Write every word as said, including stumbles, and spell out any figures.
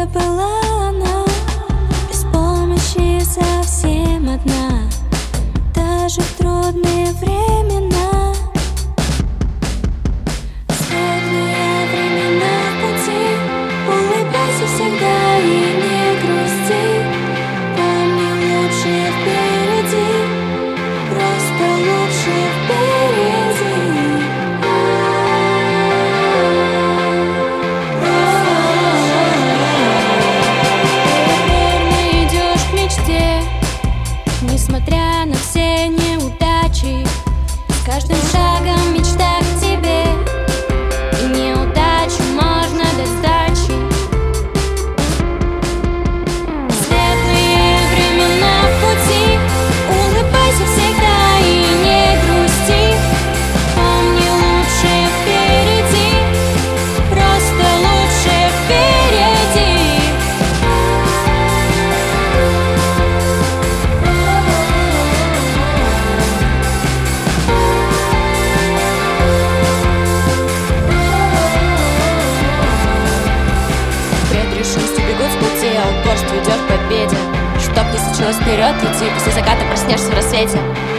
это была она, без помощи совсем одна, даже в трудные времена. Светлые времена в пути, улыбайся всегда и не грусти. Помни, лучше впереди, просто лучше впереди. Несмотря на все неудачи, с каждым шагом мечта к тебе, и неудачу можно до сдачи. Светлые времена в пути, улыбайся всегда и не грусти. Помни, лучше впереди, просто лучше впереди. Бегут с пути, а упорство идет к победе. Чтоб не случилось, вперед идти, после заката проснешься в рассвете.